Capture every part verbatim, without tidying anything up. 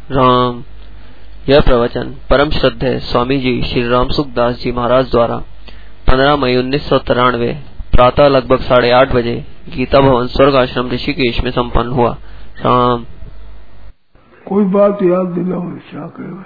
राम। यह प्रवचन परम श्रद्धेय स्वामी जी श्री राम सुखदास जी महाराज द्वारा पंद्रह मई उन्नीस सौ तिरानवे प्रातः लगभग साढ़े आठ बजे गीता भवन स्वर्ग आश्रम ऋषिकेश में संपन्न हुआ। राम। कोई बात याद दिलाओ, क्या कहेगा?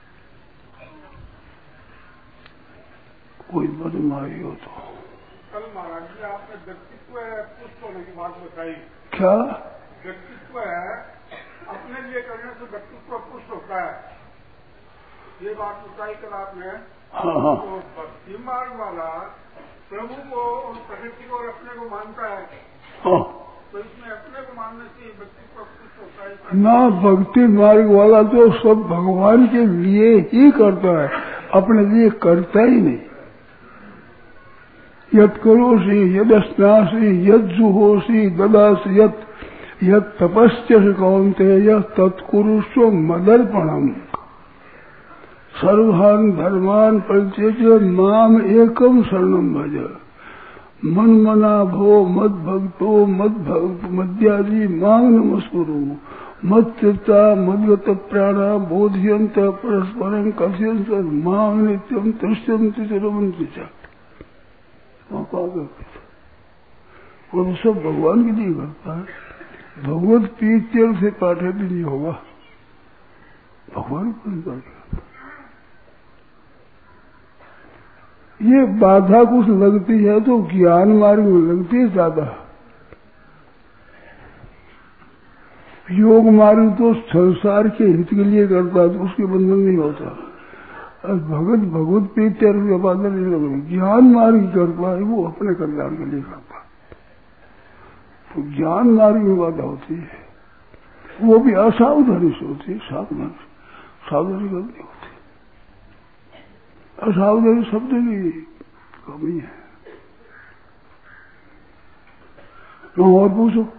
कोई बदमाशी हो तो। कल महाराज जी आपने व्यक्तित्व पुष्ट होने की बात बताई। क्या व्यक्तित्व है, अपने लिए करने से व्यक्तित्व पुष्ट होता है, ये बात बताई कल आपने। हाँ हाँ। तो भक्ति मार्ग वाला प्रभु को और प्रकृति को और अपने को मानता है। हाँ। तो इसमें अपने को मानने से व्यक्तित्व पुष्ट होता है ना। भक्ति मार्ग वाला तो सब भगवान के लिए ही करता है, अपने लिए करता ही नहीं। यत् करोषि यदस्नासि यत् जुहोषि ददासि यत् यत् तपस्यसि कौन्तेय तत्कुरुष्व मदर्पणम् सर्वान् धर्मान् परित्यज्य माम एकम शरणं भज मन मना भो मद भक्तो मद भक्त मद्याजी मांग नमस्कुरु मद चित्ता मदगत प्राणा बोधयंत परस्परं कथयंत मांग नित्यम तृष्यन्ति चिरवन्ति च। वो तो सब भगवान के लिए करता है। भगवत प्रीत्यर्थ से पाठे भी नहीं होगा, भगवान को नहीं करता। ये बाधा कुछ लगती है तो ज्ञान मार्ग में लगती है ज्यादा। योग मार्ग तो संसार के हित के लिए करता है तो उसके बंधन नहीं होता। भगवत भगवत प्रीत्यर्थ के बाधा नहीं लगती। ज्ञान मार्ग करता है वो अपने कल्याण के लिए करता है, तो ज्ञान मार्ग में बाधा होती है, वो भी असावधानी से होती है। सावधानी सावधानी करनी होती है। असावधानी शब्द की कमी है। तो और पूछो।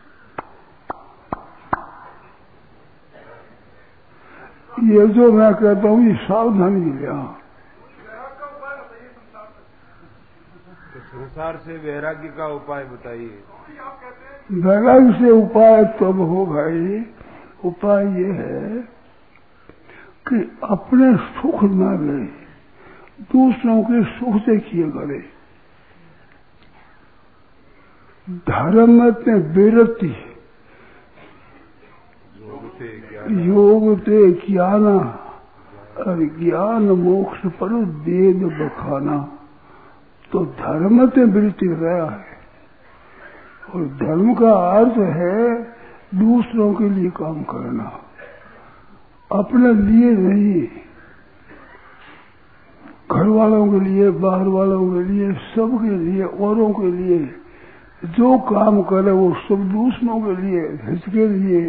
ये जो मैं कहता हूँ ये सावधानी के लिए। संसार से वैराग्य का उपाय बताइए। वैराग्य से उपाय तब हो भाई, उपाय ये है कि अपने सुख न ले, दूसरों के सुख से किए करे। धर्म में विरति योग ते ज्ञाना और ज्ञान मोक्ष पर वेद बखाना। तो धर्म ते वृत्ति रहा है, और धर्म का अर्थ है दूसरों के लिए काम करना, अपने लिए नहीं। घर वालों के लिए, बाहर वालों के लिए, सबके लिए, औरों के लिए जो काम करे वो सब दूसरों के लिए, हित के लिए।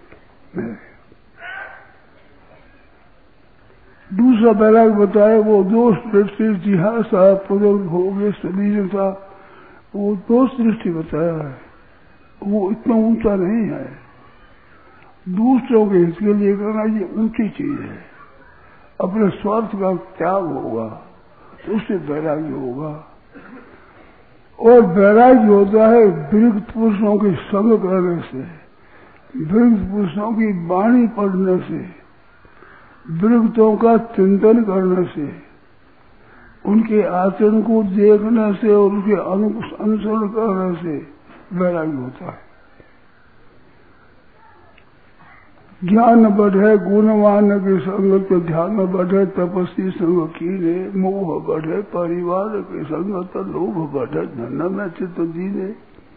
दूसरा बैराग बताए वो दोष दृष्टि जिहासा पुनर्भ हो गए शरीर था, वो दोष दृष्टि बताया है, वो इतना ऊंचा नहीं है। दूसरों के हित के लिए करना ये ऊंची चीज है। अपने स्वार्थ का त्याग होगा तो उससे वैराग्य होगा। और वैराग्य होता है वृद्ध पुरुषों के संग करने से, वृद्ध पुरुषों की वाणी पढ़ने से, वृद्धों का चिंतन करने से, उनके आचरण को देखने से और उनके अनुसरण करने से वैराग्य होता है। ज्ञान बढ़े गुणवान के संगत ध्यान बढ़े तपस्वी संग कीने, मोह बढ़े परिवार के संगत लोभ बढ़े धन में चित्त दीने,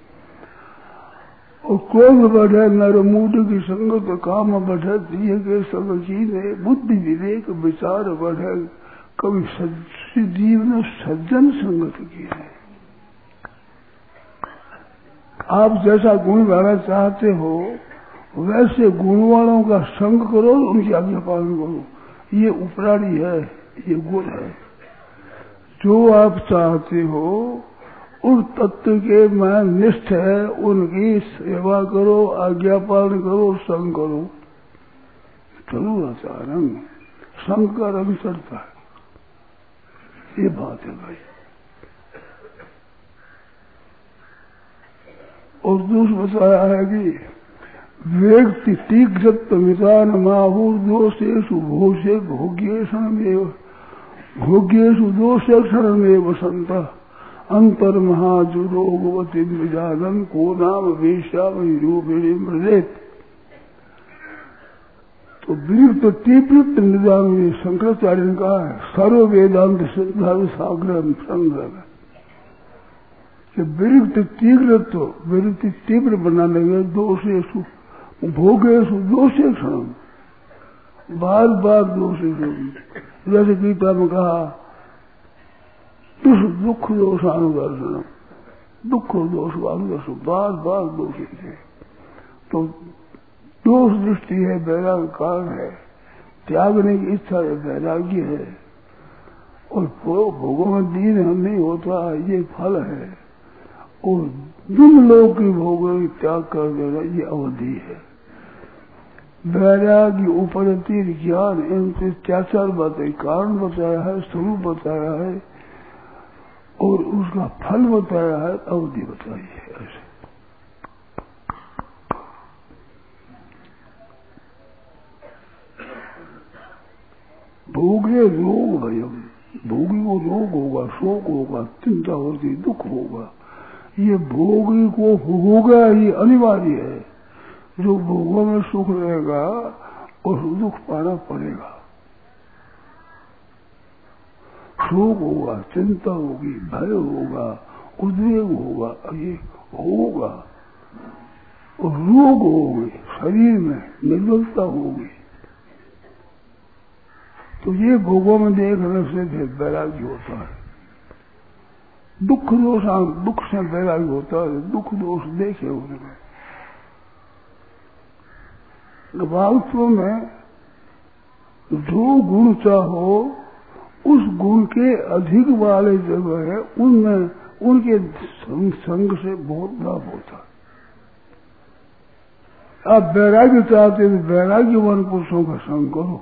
और क्रोध बढ़े नर मूड की संगत काम बढ़े दिए के संग कीने, बुद्धि विवेक विचार बढ़े कभी जीव ने सज्जन संगत की है। आप जैसा गुण गाना चाहते हो वैसे गुण वालों का संग करो, उनकी आज्ञा पालन करो। ये उपराणी है, ये गुण है। जो आप चाहते हो उस तत्व के मैं निष्ठ है, उनकी सेवा करो, आज्ञा पालन करो, संग करो। चलो आचारंग संग का रंग चढ़ता है, ये बात है भाई। और दूसरा बताया है कि व्यक्ति तीव्रत्वमितान माहुर्दोषेषु भोषे भोग्येषणमेव भोग्येषु दोषे क्षणमेव संत अंतर्महाजुरोगवती मृजानन को नाम वेश्यामहि रूपिणी मृदेत। तो विरुद्ध तीव्र निदान में शंकराचार्य ने कहा है सर्व वेदांत सिद्धांत सागर संग्रह कि विरुद्ध तीव्र तो विरुद्ध तीव्र बनाने में दोषेषु भोगेषु दोषे क्षण बार बार दोषे क्षण जैसे गीता में कहा दुख दुख दोषानुदर्शन दुख दोष अनुदर्शन बार बार दोषी थे। तो दोष दृष्टि है वैराग्य कारण है त्यागने की इच्छा है वैराग्य है और भोगों में दीन नहीं होता ये फल है और दुम लोग की भोगों की त्याग कर देना ये अवधि है। वैराग्य उपरति ज्ञान इनसे चार चार बातें कारण बताया है स्वरूप बताया है और उसका फल बताया है अवधि बताई है। ऐसे भोगे रोग भयम भोगी को रोग होगा शोक होगा चिंता होगी दुख होगा ये भोगी को होगा ये अनिवार्य है। जो भोगों में सुख रहेगा और दुख पाना पड़ेगा शोक होगा चिंता होगी भय होगा उद्वेग होगा ये होगा और रोग होंगे शरीर में निर्बलता होगी। तो ये भोगों में देखने से वैराग्य होता है। दुख दोष दुख से वैराग्य होता है दुख दोष देखे उनमें वास्तव में जो गुण चाहो उस गुण के अधिक वाले जगह है उनमें उनके संग, संग से बहुत लाभ होता है। आप वैराग्य चाहते हैं वैराग्यवान पुरुषों का संग करो।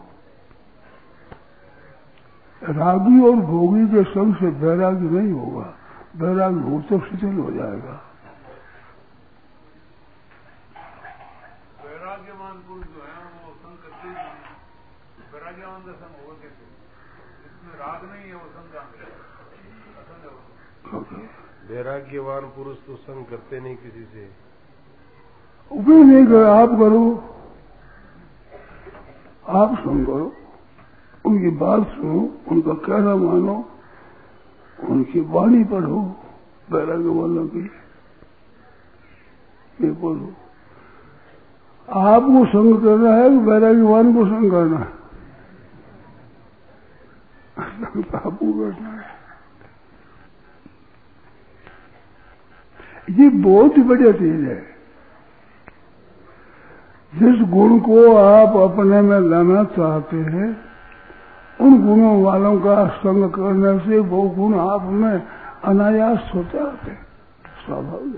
रागी और भोगी के संग से वैराग्य नहीं होगा वैराग्य हो तो शिथिल हो जाएगा। वैराग्यवान पुरुष जो है वो संग करते ही वैराग्यवान का संग होगा कैसे इसमें राग नहीं है वो संग का वैराग्यवान पुरुष तो संग करते नहीं किसी से उपाय नहीं कर आप करो आप संग करो उनकी बात सुनो उनका कहना मानो उनकी वाणी पढ़ो वैराग्य वालों की ये बोलो आपको संग करना है कि वैराग्यवान को संग करना है आपको करना है। ये बहुत ही बढ़िया चीज है। जिस गुण को आप अपने में लाना चाहते हैं उन गुणों वालों का संग करने से वो गुण आप में अनायास होते आते स्वाभाविक।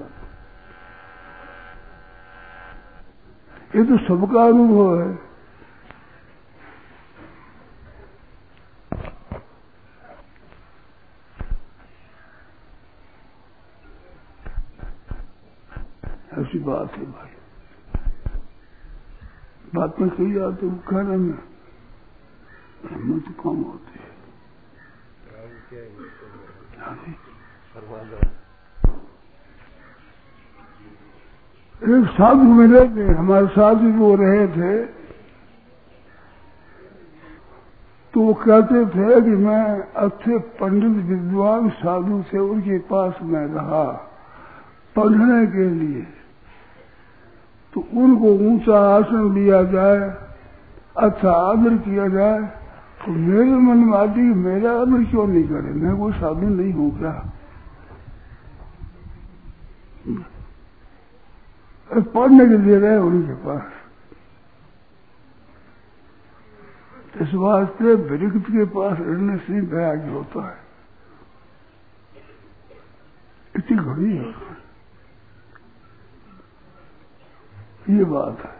ये तो सबका अनुभव है। ऐसी बात है भाई बात में कही जाती है कहने में हिम्मत कम होती है। एक साधु मिले थे हमारे साधु जो रहे थे तो वो कहते थे कि मैं अच्छे पंडित विद्वान साधु थे उनके पास मैं रहा पढ़ने के लिए तो उनको ऊंचा आसन दिया जाए अच्छा आदर किया जाए तो मेरे मन में आती मेरा आदर क्यों नहीं करे मैं कोई साधु नहीं हूं क्या। पढ़ने के लिए गए उनके पास इस वास्ते वृक्ष के पास रहने से वैराग्य होता है इतनी घड़ी है ये बात है।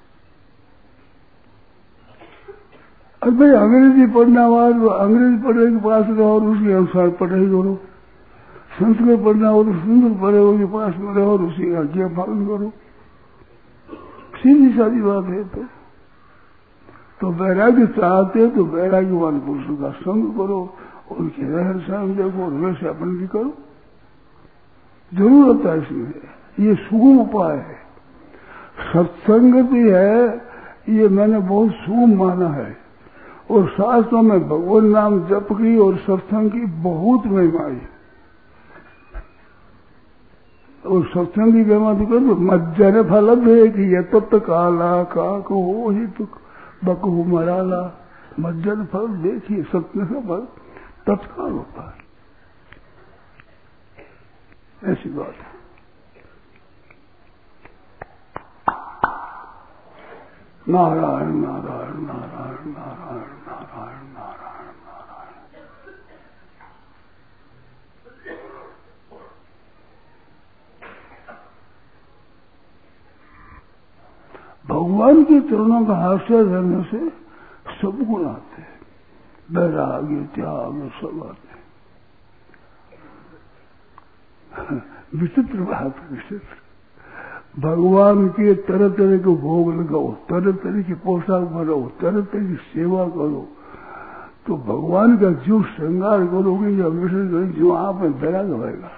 अब भाई अंग्रेजी पढ़ना हुआ तो अंग्रेजी पढ़ने के पास रहो और उसके अनुसार पढ़ाई करो संस्कृत पढ़ना हो तो संस्कृत पढ़े के पास में रहो और उसी का आज्ञा पालन करो सीधी सादी बात है। तो तो वैराग्य चाहते तो वैराग्यवान पुरुषों का संग करो, उनके रहन सहन देखो और वैसे अपन भी करो। जरूरत है इसमें, ये सुगम उपाय है। सत्संग भी है, ये मैंने बहुत सुगम माना है। और शास्त्रों में भगवान नाम जप की और सत्संग की बहुत महिमा है। और सत्संग की महिमा तो कर मज्जन फल दे कि ये तत्व काला का को ही तो बकहु मराला। मज्जन फल देखिए, सत्य का फल तत्काल होता है, ऐसी बात है। नारायण नारायण नारायण नारायण नारायण नारायण नारायण। भगवान के चरणों का आश्रय रहने से सब गुण आते हैं, वैराग्य त्याग सब आते हैं। विचित्र बात, विचित्र। भगवान के तरह तरह के भोग लगाओ, तरह तरह की पोशाक बनाओ, तरह तरह की सेवा करो, तो भगवान का जो श्रृंगार करोगे या विषय करोगे, जो आप में बैराग होगा।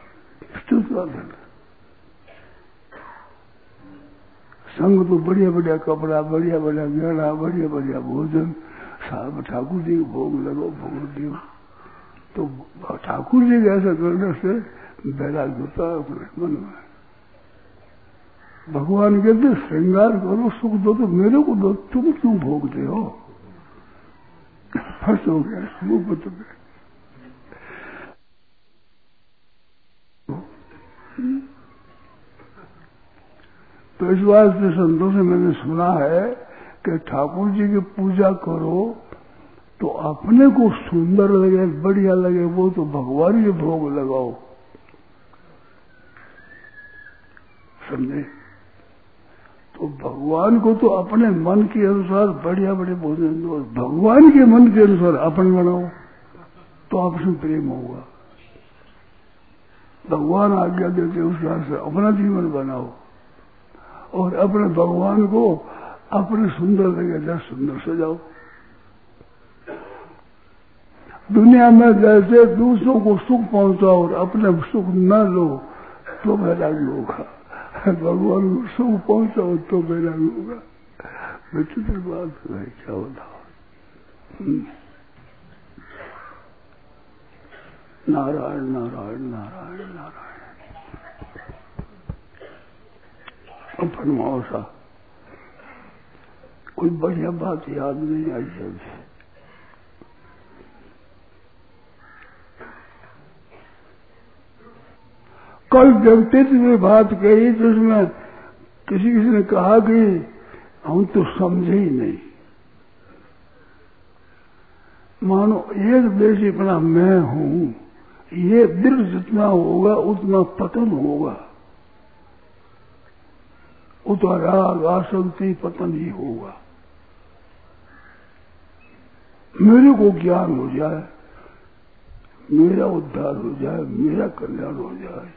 संग तो बढ़िया बढ़िया कपड़ा, बढ़िया बढ़िया गहना, बढ़िया बढ़िया भोजन, साहब ठाकुर जी को भोग लगाओ, भोग दियो। तो ठाकुर जी के ऐसा करने से बैराग होता है अपने मन में। भगवान कहते श्रृंगार करो, सुख दो तो मेरे को दो, तुम क्यों भोगते हो? फंस हो गया मुंह पत में। तो इस वास्ते संतों से मैंने सुना है कि ठाकुर जी की पूजा करो तो अपने को सुंदर लगे, बढ़िया लगे, वो तो भगवान के भोग लगाओ। समझे? तो भगवान को तो अपने मन के अनुसार बढ़िया बढ़िया भोजन दो, भगवान के मन के अनुसार अपन बनाओ तो आपसे प्रेम होगा। भगवान आज्ञा देते उस से अपना जीवन बनाओ और अपने भगवान को अपने सुंदर लगे जैसे सुंदर सजाओ। दुनिया में जैसे दूसरों को सुख पहुंचाओ और अपने सुख न लो तो वैराग्य होगा, भगवान को सुख पहुंचाओ तो वैराग्य होगा। विचित्र बात है, क्या बताओ। नारायण नारायण नारायण नारायण। अब फरमाओ सा, कोई बढ़िया बात याद नहीं आई अभी। कल व्यक्तित्व में बात कही जिसमें किसी किसी ने कहा कि हम तो समझे ही नहीं। मानो एक देश अपना मैं हूं, ये दृढ़ जितना होगा उतना पतन होगा, उतना राग आसक्ति पतन ही होगा। मेरे को ज्ञान हो जाए, मेरा उद्धार हो जाए, मेरा कल्याण हो जाए,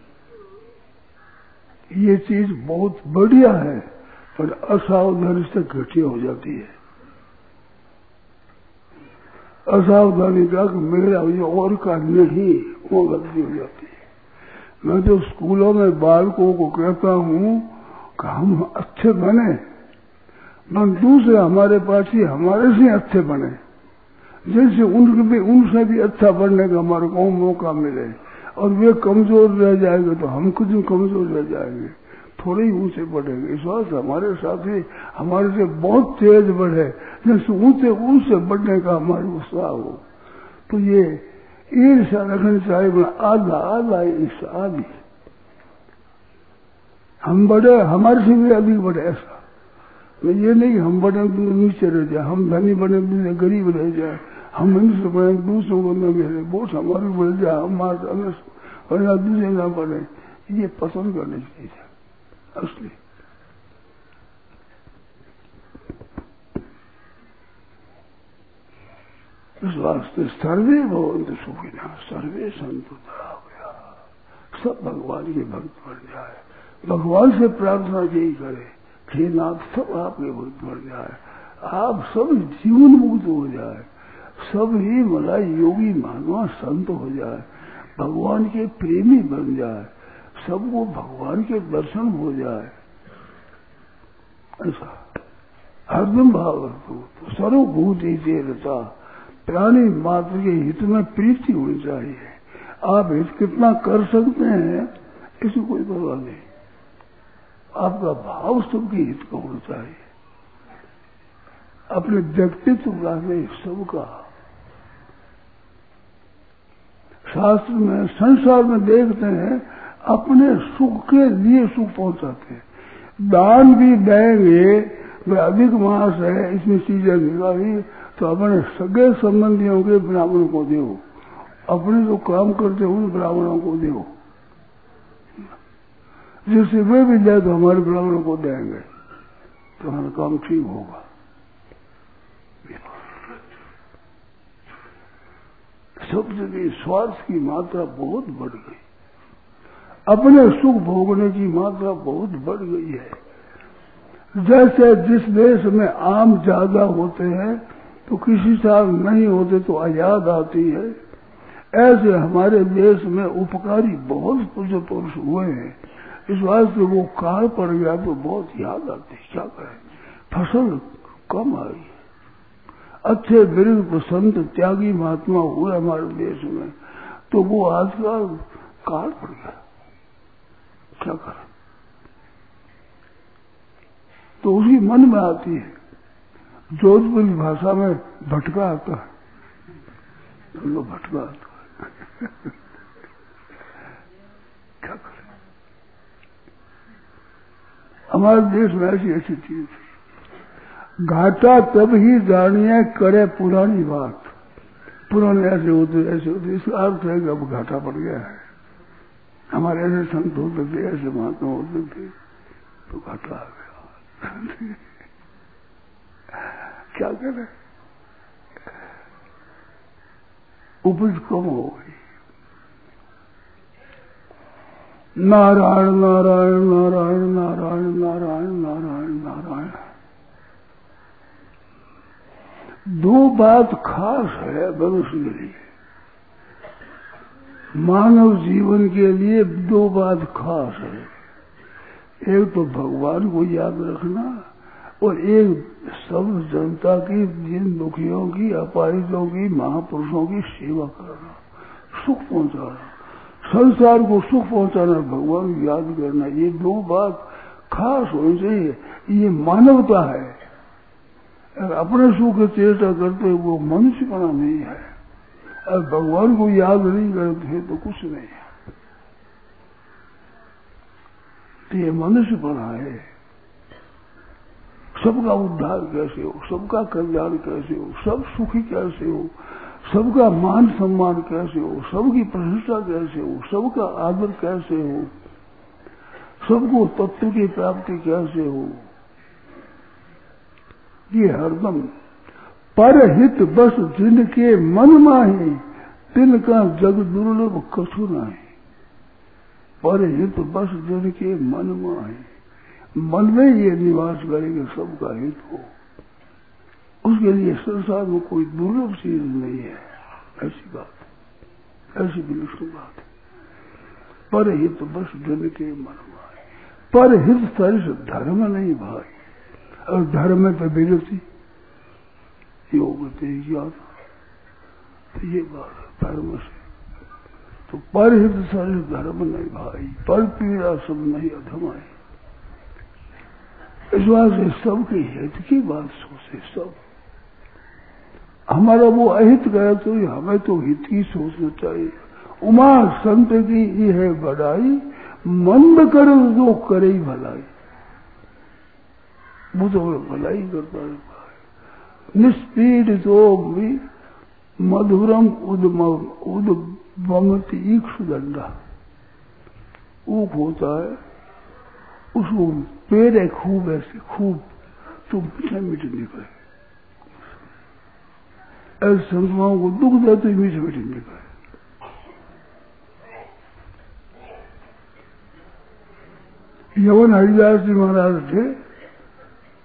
ये चीज बहुत बढ़िया है, पर असावधानी से घटिया हो जाती है। असावधानी का कि मेरा और का नहीं, वो गलती हो जाती है। मैं तो स्कूलों में बालकों को कहता हूं कि हम अच्छे बने, मन दूसरे हमारे पास ही हमारे से अच्छे बने, जैसे उनके भी उनसे भी अच्छा बनने का हमारे को मौका मिले। और वे कमजोर रह जाएंगे तो हम खुद कमजोर रह जाएंगे, थोड़े ही ऊंचे बढ़ेंगे। इस बात हमारे साथी हमारे से बहुत तेज बढ़े, जैसे ऊंचे ऊंचे बढ़ने का हमारे उत्साह हो। तो ये ईर्ष्या रखनी चाहिए, आधा आधा ईर्ष्या आदि। हम बड़े हमारे से भी अधिक बढ़े, ऐसा मैं ये नहीं हम बड़े नीचे रह जाए, हम धनी बने दूसरे गरीब रह जाए, हम मनुष्य बने दूसरों को न मिले, बहुत हमारे बढ़ जाए, हमारे दूसरे न बढ़े, ये पसंद करनी चाहिए असली। इस वास्ते सर्वे भवन्तु सुखिनः सर्वे सन्तु निरामयाः। सब भगवान के भक्त बन जाए, भगवान से प्रार्थना यही करे, हे नाथ सब आपके भक्त बन जाए, आप सब जीवन मुक्त हो जाए, सब ही मलाई योगी मानवा संत हो जाए, भगवान के प्रेमी बन जाए, सबको भगवान के दर्शन हो जाए, ऐसा हरदम भाव रखो। तो सर्वभूत ही रचा, प्राणी मात्र के हित में प्रीति होनी चाहिए। आप हित कितना कर सकते हैं इसकी कोई परवाह नहीं, आपका भाव सबके हित का होना चाहिए, अपने व्यक्तित्व का नहीं सबका। शास्त्र में संसार में देखते हैं अपने सुख के लिए सुख पहुंचाते हैं, दान भी देंगे, वे अधिक मास है इसमें चीजें निकाली तो अपने सगे संबंधियों के ब्राह्मणों को दो, अपने जो काम करते उन ब्राह्मणों को दो, जिससे वे भी जाए तो हमारे ब्राह्मणों को देंगे तो हमारा काम ठीक होगा। सब जगह स्वार्थ की मात्रा बहुत बढ़ गई, अपने सुख भोगने की मात्रा बहुत बढ़ गई है। जैसे जिस देश में आम ज्यादा होते हैं तो किसी साल नहीं होते तो आयाद आती है, ऐसे हमारे देश में उपकारी बहुत पुरुष हुए हैं, इस वास्ते वो काल पड़ गया तो बहुत याद आती, क्या करें, फसल कम आई, अच्छे वृद्ध संत त्यागी महात्मा हुए हमारे देश में तो वो आजकल काल पड़ गया, क्या करें। तो उसी मन में आती है, जोधपुरी भाषा में भटका आता है, हम लोग भटका आता है क्या करें। हमारे देश में ऐसी ऐसी चीज, घाटा तब ही जानिए करे पुरानी बात, पुराने ऐसे होते ऐसे होते, इसका अर्थ है कि अब घाटा पड़ गया है। हमारे ऐसे संत होते थे, ऐसे महात्मा होते थे तो घाटा आ गया क्या करें, उपज कम हो गई। नारायण नारायण नारायण नारायण नारायण नारायण नारायण। दो बात खास है मनुष्य के लिए, मानव जीवन के लिए दो बात खास है, एक तो भगवान को याद रखना और एक सब जनता की, जिन दुखियों की, अपाहिजों की, महापुरुषों की सेवा करना, सुख पहुंचाना, संसार को सुख पहुंचाना, भगवान को याद करना, ये दो बात खास होनी चाहिए। ये मानवता है, अपने सुख की चेष्टा करते वो मनुष्यपना नहीं है, और भगवान को याद नहीं करते तो कुछ नहीं है, तो ये मनुष्यपना है। सबका उद्धार कैसे हो, सबका कल्याण कैसे हो, सब सुखी कैसे हो, सबका मान सम्मान कैसे हो, सबकी प्रशंसा कैसे हो, सबका आदर कैसे हो, सबको तत्व की प्राप्ति कैसे हो, ये हरदम परहित बस जिनके मन माही, तिनका जग दुर्लभ कछु नहीं। परहित बस जिनके मन माही, मन में ये निवास करेंगे सबका हित हो, उसके लिए संसार में कोई दुर्लभ चीज नहीं है। ऐसी बात, ऐसी विलक्षण बात है। परहित बस जिनके मन माही, परहित सरिस धर्म नहीं भाई, और धर्म में तो विरति योग ज्ञान, तो ये बात है धर्म से। तो परहित सरिस धर्म नहीं भाई, पर पीड़ा सब नहीं अधमाई। इस बात से सबके हित की बात सोचे सब, हमारा वो अहित गया तो हमें तो हित की सोचना चाहिए। उमा संत की ये है बढ़ाई, मंद कर जो करे भलाई, वो तो भलाई करता रहता है। निष्पीड तो भी मधुरम उद्वमति इक्षु दंडा, ऊप होता है उसको पेड़ है खूब, ऐसे खूब तो मीठे मीठे निकले, ऐसे संतमाओं को दुख दे तो मीठे मीठे निकले। यवन हरिदास जी महाराज थे,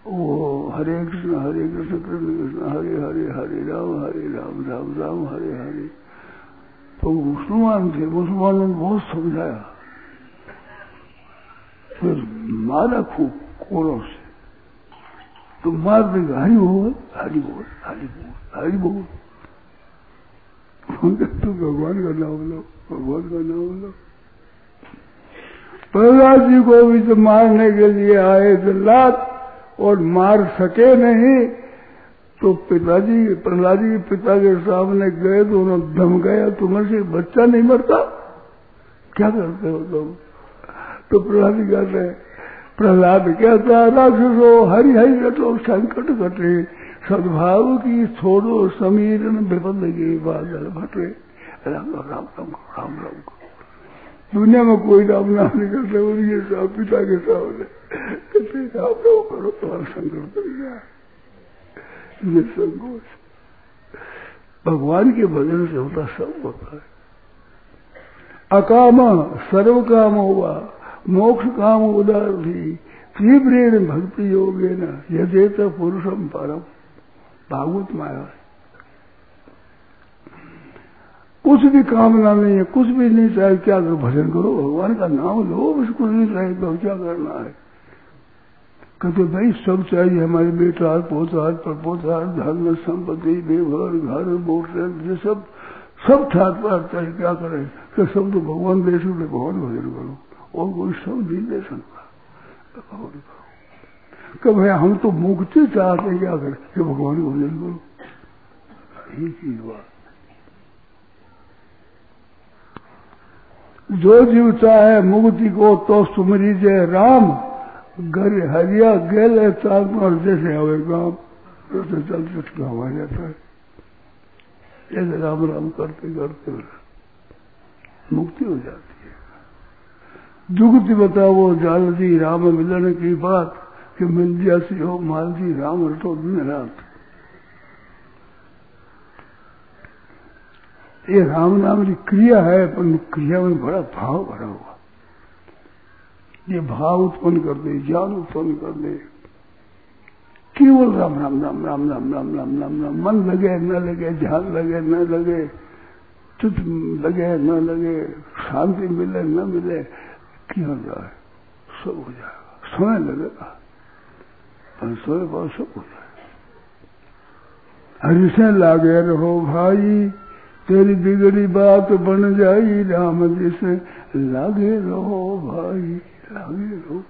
वो हरे कृष्ण हरे कृष्ण कृष्ण कृष्ण हरे हरे हरे राम हरे राम राम राम हरे हरे। तो मुसलमान थे, मुसलमानों ने बहुत समझाया, फिर मारा खूब कोरों से, तो मार देगा हरि बोल हरि बोल हरि बोल हरि बोल। तो भगवान का नाम लो, भगवान का नाम लो। प्रहलाद जी को भी तो मारने के लिए आए जल्लाद और मार सके नहीं, तो पिताजी प्रहलाद जी के पिता के सामने गए तो उन्होंने दम गया, तुम्हारे से बच्चा नहीं मरता, क्या करते हो तुम? तो प्रहलाद जी कहते हैं, प्रहलाद कहता है राक्षसो हरि हरि रटो संकट कटे, सद्भाव की छोड़ो समीरण विपद लगे बादल भटे। राम राम राम राम राम राम। दुनिया में कोई राम नाम नहीं करते, उनके साथ पिता के सामने कहते राम राम करो, तुम्हारा संकट कर गया। ये संकोच भगवान के भजन से होता, सब होता है। अकाम सर्व काम हुआ, मोक्ष काम उदार थी, तीव्रेण भक्ति योगे न यजेत पुरुषम परम। भागवत माया कुछ भी कामना नहीं है, कुछ भी नहीं चाहिए, क्या करो? भजन करो, भगवान का नाम लो, बस कुछ नहीं चाहिए तो क्या करना है? कहते भाई सब चाहिए, हमारे बेटा पोता परपोता धर्म संपत्ति बेघर घर मोटर ये सब सब ठाट पाट चाहिए, क्या करें? कि सब तो भगवान दे सकते, भगवान भजन करो, और कोई सब नहीं दे सकता। भगवान कब भाई हम तो मुक्ति चाहते हैं, क्या करें? कि भगवान को भजन करो, यही चीज बात। जो जीव चाहे मुक्ति को तो सुमरी जय राम, घर हरिया गेले चाल पर जैसे हवे गांव, तो चल चुटका हुआ जाता है। ऐसे राम राम करते करते मुक्ति हो जाती है। जुगति बताओ जाल जी राम मिलन की बात, कि मिल जैसी हो माल जी राम रटो दिन रात। ये राम नाम की क्रिया है, पर क्रिया में बड़ा भाव भरा हुआ, ये भाव उत्पन्न कर दे, ज्ञान उत्पन्न कर दे। केवल राम राम राम राम राम राम राम राम राम, मन लगे न लगे, ध्यान लगे न लगे, चित्त लगे न लगे, शांति मिले न मिले, क्यों जाए सब हो जाएगा। समय लगेगा पर सोए बहुत सब हो जाएगा। हरि से लागे रहो भाई, तेरी बिगड़ी बात बन जाई, राम जी से लागे रहो भाई, लागे रहो।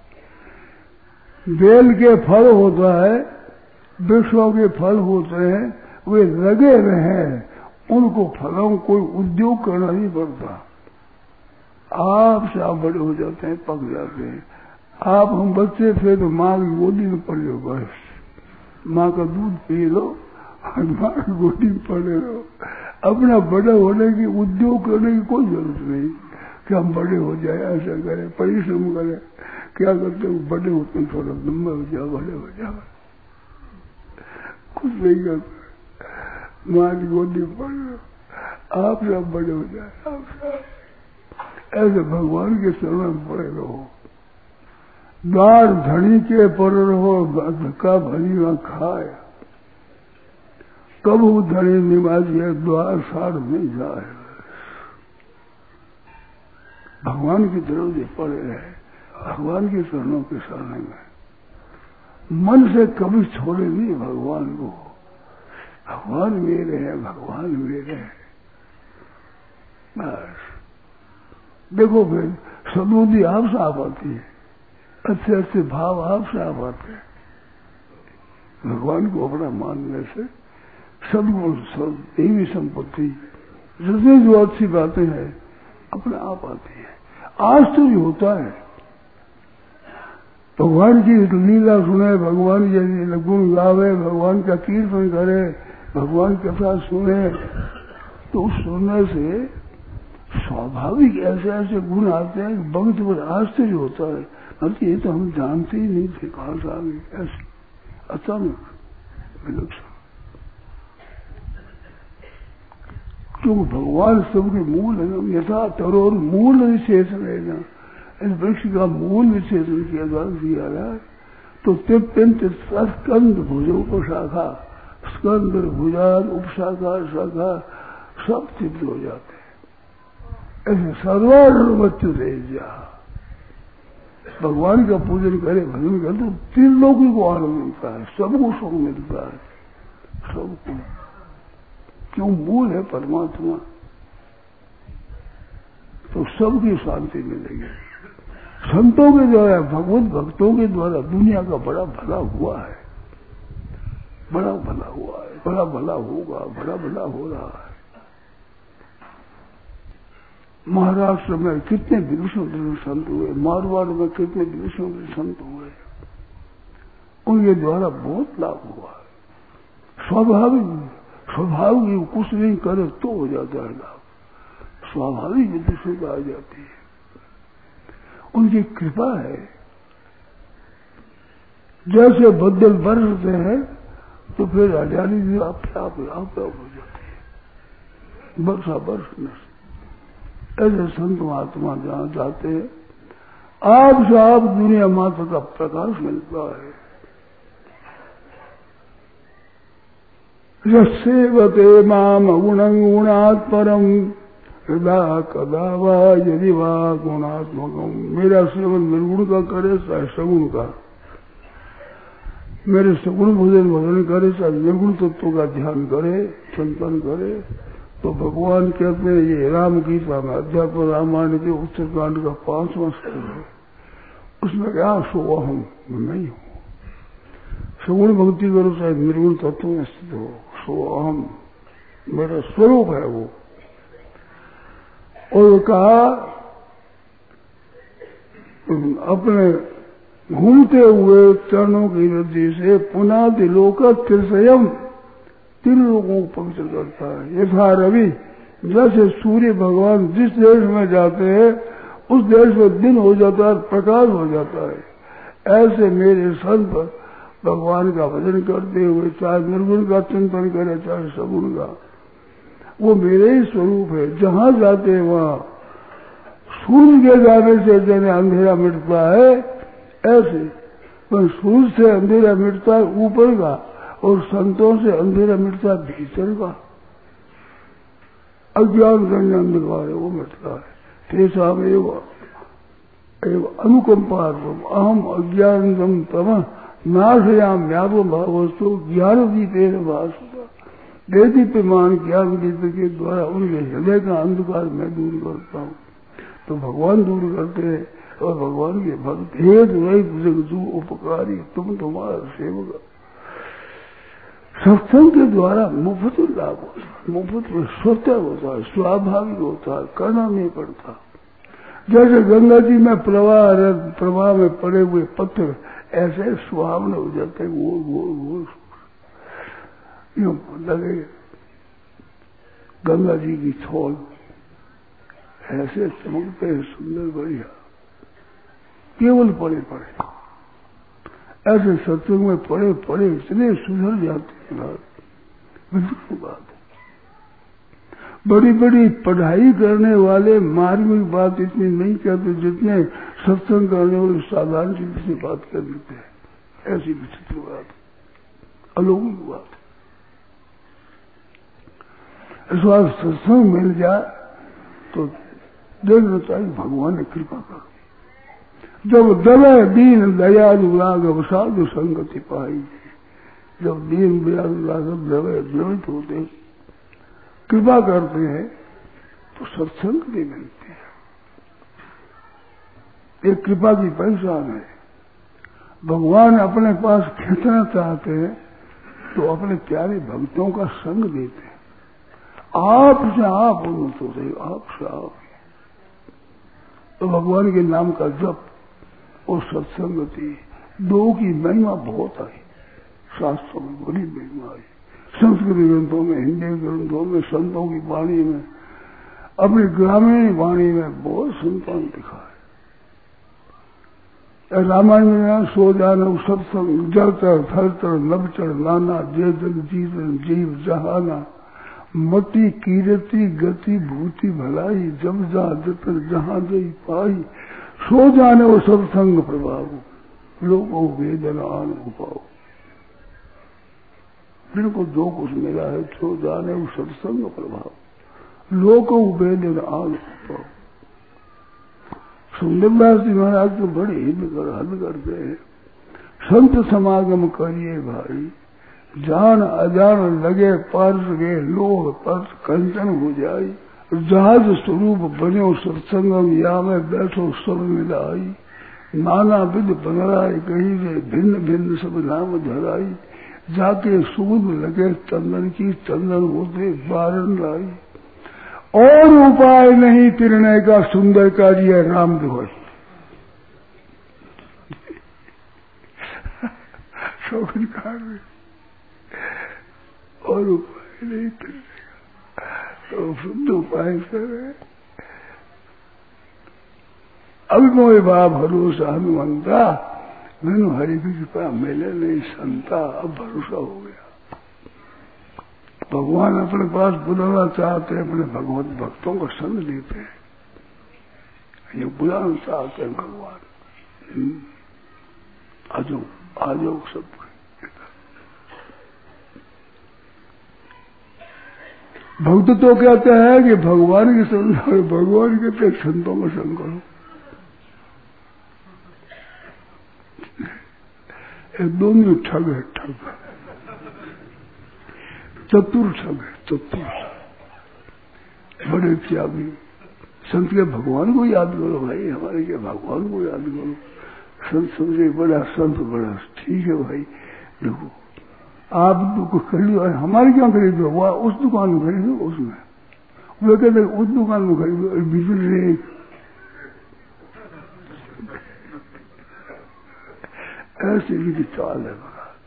बेल के फल होता है, वृक्षों के फल होते हैं, वे लगे रहे, उनको फलों कोई उद्योग करना नहीं पड़ता। आप से आप बड़े हो जाते हैं, पक जाते हैं। आप हम बच्चे थे तो माँ की गोदी में पड़े हो, बस माँ का दूध पी लो, माँ की गोदी में पड़े रहो। अपना बड़ा होने की उद्योग करने की कोई जरूरत नहीं कि हम बड़े हो जाए, ऐसा करें, परिश्रम करें। क्या करते हो? बड़े होते हैं, थोड़ा लंबा हो जाओ, बड़े हो जाओ, कुछ नहीं करते। माँ की गोदी में पड़ रहे, आप सब बड़े हो जाए, आप सब ऐसे भगवान के शरण में पड़े रहो। द्वार धनी के पर रहो, धक्का भरी वहां खाए, कब वो धनी निवासी है, द्वार सार नहीं जाए। भगवान की तरफ से पड़े रहे, भगवान के चरणों के सामने में मन से कभी छोड़े नहीं भगवान को। भगवान मेरे हैं, भगवान मेरे हैं, बस। देखो फिर सदबुद्धि आप से आप आती है, अच्छे अच्छे भाव आप से आप आते हैं। भगवान को अपना मानने से सदगुण सब देवी संपत्ति जितनी जो अच्छी बातें हैं अपने आप आती है। आश्चर्य होता है, भगवान की लीला सुने, भगवान के गुण गावे, भगवान का कीर्तन करे, भगवान की कथा सुने, तो सुनने से स्वाभाविक ऐसे ऐसे गुण आते हैं कि बहुत बड़ा आश्चर्य होता है। अरे ये तो हम जानते ही नहीं थे, कहाँ से आ गए ऐसे अचानक विलक्षण। क्योंकि भगवान सबके मूल है, यथा तरोर मूल विशेषण है ना, इस वृक्ष का मूल विशेषण किया जा दिया है, तो तिप्पिंत स्कंद भुज उपशाखा, स्कंद भुजान उपशाखा शाखा सब सिद्ध हो जाते हैं। ऐसे सर्वार्थ मृत्यु दे जा भगवान का पूजन करे, भजन करे तो तीन लोगों को आनंद मिलता है, सबको सुख मिलता है, सबको। क्यों? मूल है परमात्मा, तो सबकी शांति मिलेगी। संतों के द्वारा, भगवत भक्तों के द्वारा दुनिया का बड़ा भला हुआ है, बड़ा भला हुआ है, बड़ा भला होगा, बड़ा भला हो रहा है। महाराष्ट्र में कितने विदुषण संत हुए, मारवाड़ में कितने विदुषण संत हुए, उनके द्वारा बहुत लाभ हुआ है। स्वाभाविक स्वाभाविक कुछ नहीं करे तो हो जाता है लाभ, स्वाभाविक विदुषण आ जाती है, उनकी कृपा है। जैसे बदल बरसते हैं तो फिर हरियाली भी आप आप आप हो जाती है, वर्षा बरसने से। ऐसे संत महात्मा जहां जाते हैं, आप से आप दुनिया मात्र का प्रकाश मिलता है। यस्सेवते माम गुणं गुणात् परम हृदय कदा वा यदि वा गुणात्मकम। मेरा सेवन निर्गुण का करे चाहे सगुण का, मेरे सगुण भोजन भजन करे चाहे निर्गुण तत्व का ध्यान करे, चिंतन करे, तो भगवान कहते हैं, ये राम गीता में अध्यात्म रामायण के उत्तरकांड का पांचवा श्लोक है, उसमें क्या सो अहम नहीं हूं। सगुण भक्ति करो चाहे निर्गुण तत्व में स्थित हो, सो अहम मेरा स्वरूप है वो। और कहा अपने घूमते हुए चरणों की वृद्धि से पुनः दिलोका त्रिशयम, तीन लोगों को पवित्र करता है। यथा रवि, जैसे सूर्य भगवान जिस देश में जाते हैं उस देश में दिन हो जाता है, प्रकाश हो जाता है, ऐसे मेरे संत भगवान का भजन करते हुए चाहे निर्गुण का चिंतन करे चाहे सगुण का, वो मेरे ही स्वरूप है। जहां जाते हैं वहां सूर्य के जाने से जैसे अंधेरा मिटता है, ऐसे पर सूर्य से अंधेरा मिटता है ऊपर का, और संतों से अंधेरा मिटता है भीतर का। अज्ञान जन्य अंधकार है वो मिटता है। तेषाम एवं अनुकंपा अहम अज्ञान तम नाशयाम व्यापो भावस्तु ज्ञान दीपेन भाषा। दीप्यमान ज्ञान दीप के द्वारा उनके हृदय का अंधकार मैं दूर करता हूँ। तो भगवान दूर करते हैं, और भगवान के भक्त हे तुझे उपकारी, तुम तुम्हारा सेवक। सत्संग के द्वारा मुफ्त लाभ होता है, मुफ्त में स्वतः होता है, स्वाभाविक होता है, करना नहीं पड़ता। जैसे गंगा जी में प्रवाह प्रवाह में पड़े हुए पत्थर ऐसे सुहावने हो जाते हैं, गोल गोल गोल यूं लगे। गंगा जी की छोल ऐसे चमकते हैं, सुंदर बढ़िया, केवल पड़े पड़े। ऐसे सत्संग में पड़े पड़े इतने सुधर जाते हैं। बिल्कुल बात है। बड़ी बड़ी पढ़ाई करने वाले मार्मिक बात इतनी नहीं कहते जितने सत्संग करने वाले साधारण चीज से बात कर देते हैं। ऐसी विचित्र बात, अलौकिक बात। इस बार सत्संग मिल जाए तो देखना चाहिए भगवान ने कृपा कर। जब दले दीन दयालु राघव साधु संगति पाई, जब दीन दयालु राघव दवे द्रवित होते कृपा करते हैं तो सत्संग भी मिलते हैं। एक कृपा की पहचान है। भगवान अपने पास खींचना चाहते हैं तो अपने प्यारे भक्तों का संग देते हैं। आप से आप उन्नत हो रहे, आप से आप। तो भगवान के नाम का जप और सत्संगति दो की महिमा बहुत आई, शास्त्रों में बड़ी महिमा आई। संस्कृत ग्रंथों में, हिंदी ग्रंथों में, संतों की वाणी में, अपनी ग्रामीण वाणी में बहुत संतान दिखा है। रामायण में सो जान सत्संग जलचर थलचर नभचर नाना जय जग जीवन जीव जहाना मति कीरति गति भूति भलाई जब जा जतर जहां जई पाई सो जाने वो सत्संग प्रभाव। लोको वेदनान उपाओ। जिनको जो कुछ मिला है जो जाने वो सत्संग प्रभाव। लोको वेदनान उपाओ। सुंदरदास जी महाराज तो बड़े हित कर हद करते हैं। संत समागम करिए भाई, जान अजान लगे पर्स गे लोह पर्स कंचन हो जाई। जहाज स्वरूप बनो सत्संगम या में बैठो सब मिलाई। नाना विध बनराय कही रे भिन्न भिन्न सब नाम धराई। जाके सूद लगे चंदन की चंदन होते बारन लाई। और उपाय नहीं तिरने का सुंदर कार्य राम दुहाई। शोभनकार में और उपाय नहीं तिरने का, तो शुद्ध उपाय करे। अब मोए बा भरोसा हनुमंता, मैंने हरि की कृपा मिले नहीं संता। अब भरोसा हो गया। भगवान अपने पास बुलाना चाहते हैं, अपने भगवत भक्तों को संग लेते हैं। ये बुलाना चाहते हैं भगवान। आ जाओ आ जाओ सब। भक्त तो कहते हैं कि भगवान के संग करो, भगवान के संतों का संग करो। दोनों ठग है, ठग चतुर ठग है, चतुर बड़े त्यागी। संत के भगवान को याद करो भाई, हमारे के भगवान को याद करो। संत समझे बड़ा संत बड़ा ठीक है भाई। देखो आप तो खरीदो, हमारे क्या खरीदो, वह उस दुकान में खरीदो। उसमें वो कहते उस दुकान में खरीदो, बिजल रहे। ऐसे की चाल है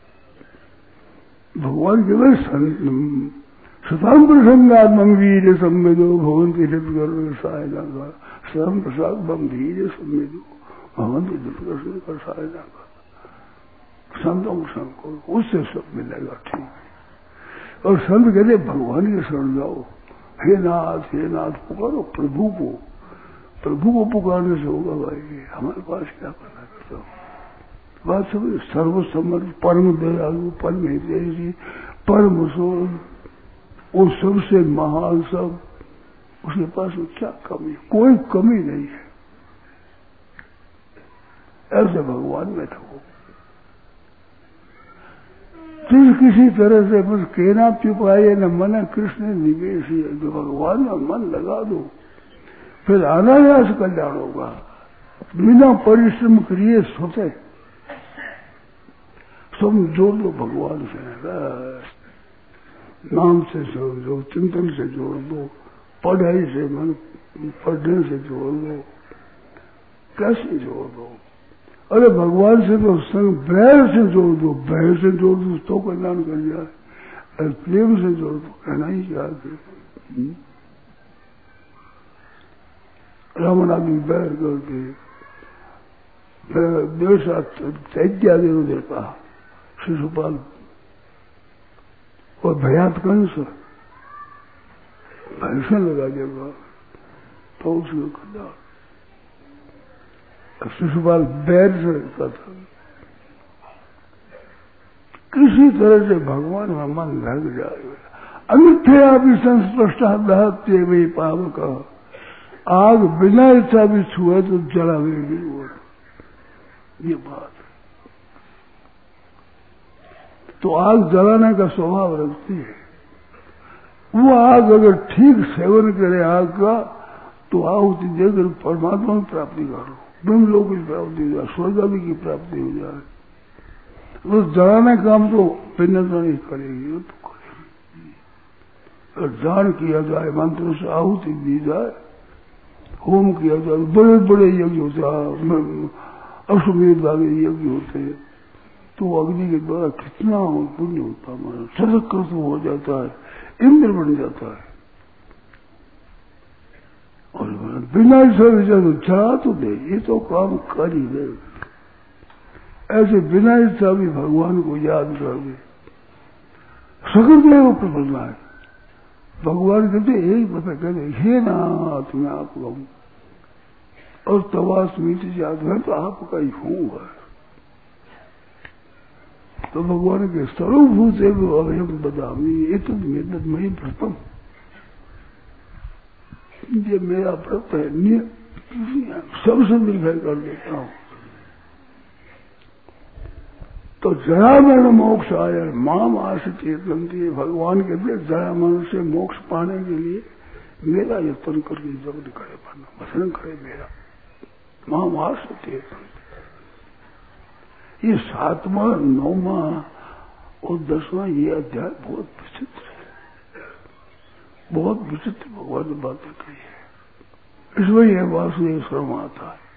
भगवान के वह सताम प्रसंगात मंगवीर संवेदो भगवंती हित कर सहायता कर। स्वयं प्रसाद बंधीर संवेदो भगवंती हित कर सहायता कर। संतों को संग करो, उससे सब मिलेगा ठीक। और संत कहते भगवान के शरण जाओ। हे नाथ हे नाथ पुकारो प्रभु को। प्रभु को पुकारने से होगा भाई। हमारे पास क्या करना करता बात समझ। सर्वसमर्थ परम दयालु परम हितैषी परम सोल, वो सबसे महान सब। उसके पास में क्या कमी, कोई कमी नहीं है। ऐसे भगवान में था वो। जिस किसी तरह से बस कहना चुपाए न मन कृष्ण निवेश। जो भगवान में मन लगा दो फिर अनायास कल्याण होगा। बिना परिश्रम करिए सोते सब जोड़ दो भगवान से। नाम से जोड़ दो, चिंतन से जोड़ दो, पढ़ाई से मन पढ़ने से जोड़ दो, कैसे जोड़ दो। अरे भगवान से तो संग बैर से जोड़ दो, बैर से जोड़ दो तो कल्याण कर जाए। प्रेम से जोड़ दो कहना ही क्या है। रावण आदमी बैर करके देवसा चैत्यादि को देता शिशुपाल और भयात कंस भैंसे लगा देगा तो उसको कल्याण। शिशुपाल बैर से रहता था। किसी तरह से भगवान में मन लग जाए। अमिथ्या भी संस्पष्टा दहत्य वही पावक। आग बिना इच्छा भी छुए तो जलावेगी वो। ये बात तो आग जलाने का स्वभाव रखती है। वो आग अगर ठीक सेवन करे आग का तो आहुति देकर परमात्मा की प्राप्ति करो, ब्रह्मलोक की प्राप्ति हो जाए, स्वर्ग आदि की प्राप्ति हो जाए। वो जलाने काम तो भिन्नता नहीं करेगी, वो तो करेगी। और जान किया जाए, मंत्र से आहुति दी जाए, होम किया जाए, बड़े बड़े यज्ञ होते हैं, अश्वमेध आदि यज्ञ होते हैं, तो अग्नि के द्वारा कितना पुण्य होता है। सदक कर तो हो जाता है, इंद्र बन जाता है। और बिना इच्छा तो चला तो दे, ये तो काम कर ही दे। ऐसे बिना इच्छा भी भगवान को याद कर दे, सकल प्रबलना है। भगवान कहते एक दफे कहते हे नाथ मैं आपका हूं और तवास मीट याद है तो आपका ही हूँ। तो भगवान के स्वरूपभूत है वो अभयम बदामी, ये तो मेहनत मई व्रतम, ये मेरा व्रत है, सबसे निर्भय कर देता हूं। तो जरा मरण मोक्ष आया माम आश चेतनती, भगवान कहते जरा मरण से मोक्ष पाने के लिए मेरा यत्न करके जगत करे पाना भजन करे मेरा, माम आश चेतन। ये सातवां नौवां और दसवां ये अध्याय बहुत विचित्र है, बहुत विचित्र भगवान ने बातें कही है। इसमें यह वासुदेव शर्म आता है,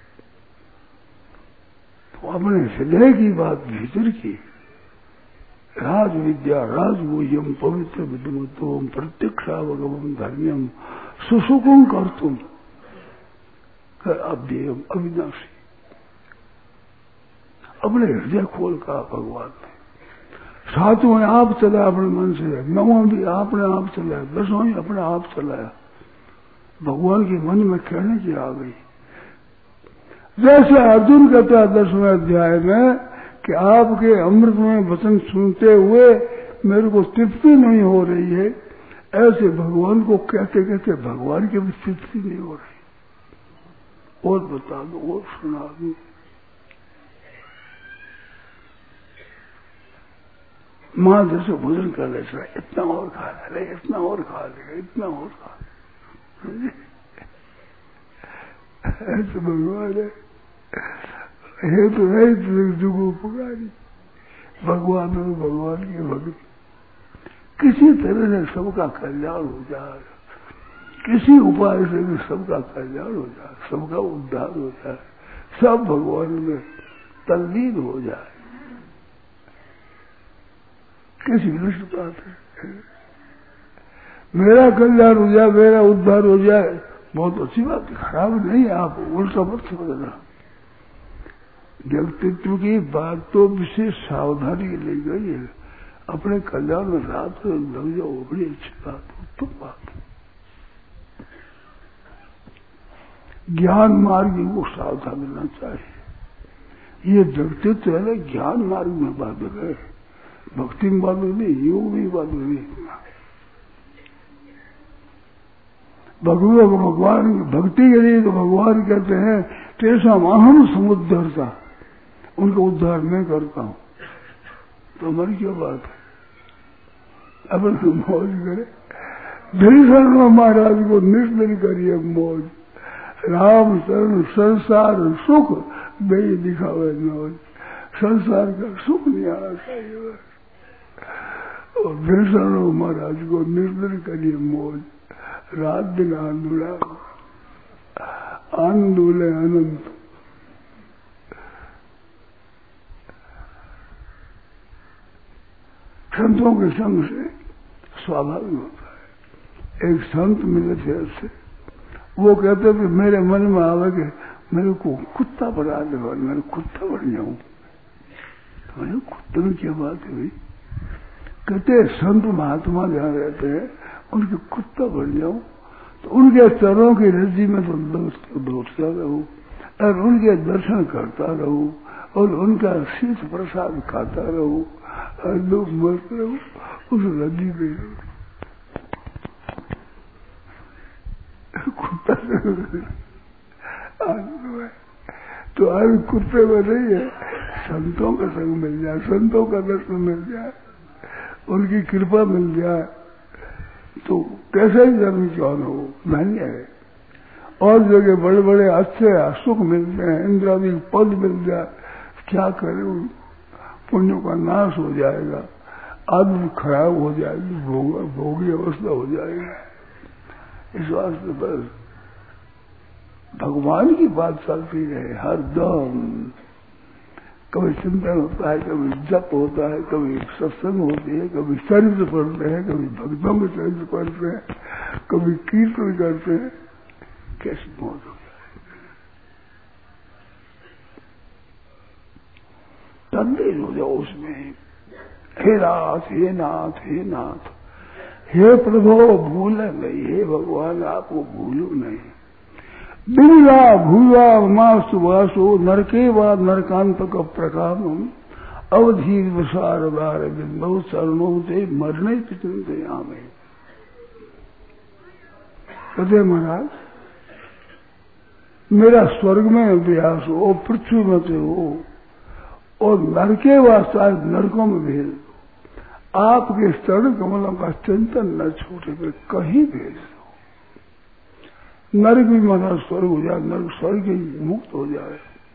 तो अपने हृदय की बात भीतर की, राज विद्या राजगुह्यम पवित्र विद्युमत्वम प्रत्यक्षावगमम धर्म्यम सुसुखम कर्तुम अव्ययम अविनाशी। अपने हृदय खोल का भगवान ने, सातवें आप चलाया अपने मन से, नौवां भी आपने आप चलाया, दसवां भी अपने आप चलाया। भगवान के मन में कहने की आ गई, जैसे अर्जुन कहता है दसवें अध्याय में कि आपके अमृत में वचन सुनते हुए मेरे को तृप्ति नहीं हो रही है, ऐसे भगवान को कहते कहते भगवान की भी तृप्ति नहीं हो रही। और बता दो और सुना दो। माँ जैसे भोजन कर ले, इतना और खा ले, इतना और खा ले, इतना और खा ले, ऐसे भगवान है, हे तो नहीं जुगो पुकारी। भगवान और भगवान की भक्ति किसी तरह से सबका कल्याण हो जाए, किसी उपाय से भी सबका कल्याण हो जाए, सबका उद्धार हो जाए, सब भगवान में तल्लीन हो जाए, कैसी विशिष्ट बात है। मेरा कल्याण हो जाए, मेरा उद्धार हो जाए, बहुत अच्छी बात है, खराब नहीं है। आप उल्टा मत समझना। व्यक्तित्व की बात तो विशेष सावधानी ली गई है, अपने कल्याण में रात में लग जाओ, बड़ी अच्छी बात, उत्तम बात। ज्ञान मार्ग को सावधान लेना चाहिए। ये व्यक्तित्व है ना, ज्ञान मार्ग में बाधक है, भक्ति में बाधक नहीं, योग में बाधक नहीं। भगवान भगवान भक्ति के लिए तो भगवान कहते हैं तेसा अहम समुद्धरता, उनका उद्धार मैं करता हूं। तो हमारी क्या बात है, अपन तो मौज करे। धीरे महाराज को निष्ठिन करिए मौज, राम शरण संसार सुख दे दिखावे मौज, संसार का सुख नहीं आना चाहिए। और भीषण महाराज को निष्ठिन करिए मौज, रात दिन आंदोला आंदोले अनंत। संतों के संग से स्वाभाविक होता है। एक संत मिले थे ऐसे, वो कहते थे मेरे मन में आवे कि मेरे को कुत्ता बना दे, मैं कुत्ता बन जाऊं। तो मैंने कुत्ते में क्या बात है भाई? कहते संत महात्मा जहाँ रहते हैं उनके कुत्ता बन जाऊं, तो उनके चरणों की रज्जी में तो दौड़ता रहूं और उनके दर्शन करता रहूं और उनका शीत प्रसाद खाता रहूं और लोग मरते रहूं उस रज्जी में। कुत्ता तो आज कुत्ते में नहीं है, संतों का संग मिल जाए, संतों का दर्शन मिल जाए, उनकी कृपा मिल जाए तो कैसे ही धर्म क्यों न हो, धन्य है। और जगह बड़े बड़े अच्छे सुख मिलते हैं, इंद्रादी पद मिल जाए, क्या करे, पुण्यों का नाश हो जाएगा, आदमी खराब हो जाएगी, भोग भोगी अवस्था हो जाएगी। इस वास्ते बस भगवान की बात चलती रहे हर दम। कभी चिंतन होता है, कभी जप होता है, कभी सत्संग होती है, कभी चरित्र पढ़ते हैं, कभी भक्तों के चरित्र पढ़ते हैं, कभी कीर्तन करते हैं। कैसी मौज हो जाए, तल्लीन हो जाओ उसमें। हे नाथ हे नाथ हे नाथ, हे प्रभु भूले नहीं, हे भगवान आपको भूलू नहीं। बिल्ला भूया मासु वासु नरके व नरकांत का प्रकाम, अवधि विसार बार बहुत शरणों से मरने पिछले थे यहाँ में कहते महाराज मेरा स्वर्ग में अभ्यास हो, पृथ्वी में से हो और नरके वास्ता नरकों में भेज दो, आपके चरण कमलों का चिंतन न छूटे पे कहीं भेज दो। नरक भी महाराज स्वर्ग हो जाए, नरक स्वर्ग ही मुक्त हो जाए।